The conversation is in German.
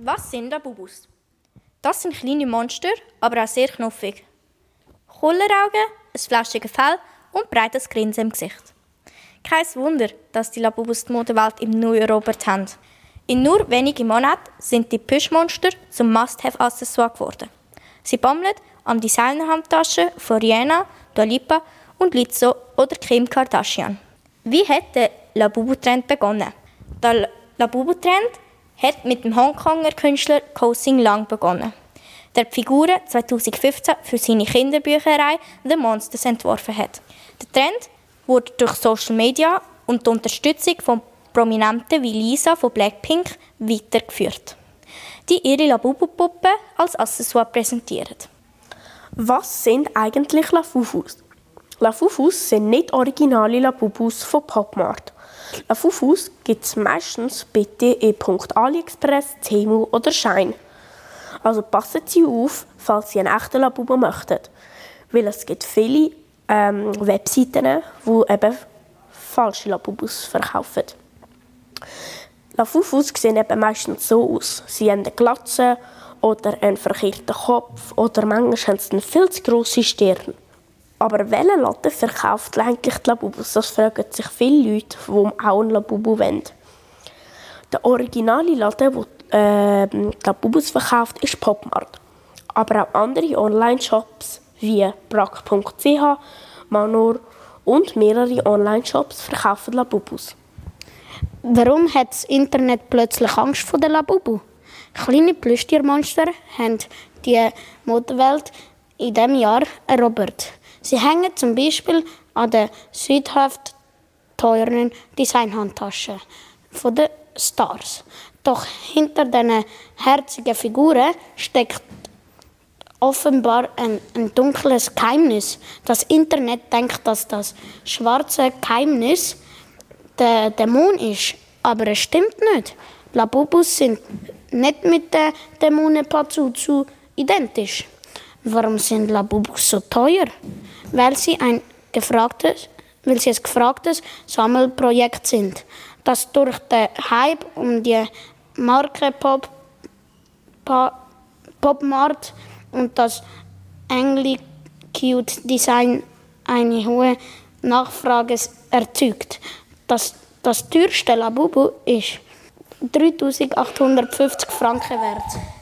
Was sind Labubus? Das sind kleine Monster, aber auch sehr knuffig. Kulleraugen, ein flauschiges Fell und breites Grinsen im Gesicht. Kein Wunder, dass die Labubus die Modewelt im Nu erobert haben. In nur wenigen Monaten sind die Plüschmonster zum Must-Have-Accessoire geworden. Sie bammeln an Designer-Handtaschen von Rihanna, Dua Lipa und Lizzo oder Kim Kardashian. Wie hat der Labubu-Trend begonnen? Der Labubu-Trend hat mit dem Hongkonger Künstler Ko Sing Lang begonnen, der die Figuren 2015 für seine Kinderbücherei The Monsters entworfen hat. Der Trend wurde durch Social Media und die Unterstützung von Prominenten wie Lisa von Blackpink weitergeführt, die ihre Labubu-Puppen als Accessoire präsentieren. Was sind eigentlich Lafufus? Lafufus sind nicht originale Labubus von Popmart. Lafufus gibt es meistens bitte in .aliexpress, Temu oder Shein. Also passen Sie auf, falls Sie einen echten Labubu möchten. Weil es gibt viele Webseiten, die eben falsche Labubus verkaufen. Lafufus sehen eben meistens so aus. Sie haben eine Glatze oder einen verkehrten Kopf oder manchmal haben sie eine viel zu grosse Stirn. Aber welcher Laden verkauft eigentlich die Labubus? Das fragen sich viele Leute, die auch einen Labubu wollen. Der originale Laden, der die Labubus verkauft, ist Popmart. Aber auch andere Online-Shops wie brack.ch, Manor und mehrere Online-Shops verkaufen Labubus. Warum hat das Internet plötzlich Angst vor den Labubu? Kleine Plüschtiermonster haben die Modewelt in diesem Jahr erobert. Sie hängen zum Beispiel an den südhaft teuren Designhandtaschen von den Stars. Doch hinter diesen herzigen Figuren steckt offenbar ein dunkles Geheimnis. Das Internet denkt, dass das schwarze Geheimnis der Dämon ist, aber es stimmt nicht. Labubus sind nicht mit den Dämonen Pazuzu identisch. Warum sind Labubus so teuer? Weil sie ein gefragtes Sammelprojekt sind, das durch den Hype um die Marke Popmart und das Angry Cute Design eine hohe Nachfrage erzeugt. Das teuerste Labubu ist 3.850 Franken wert.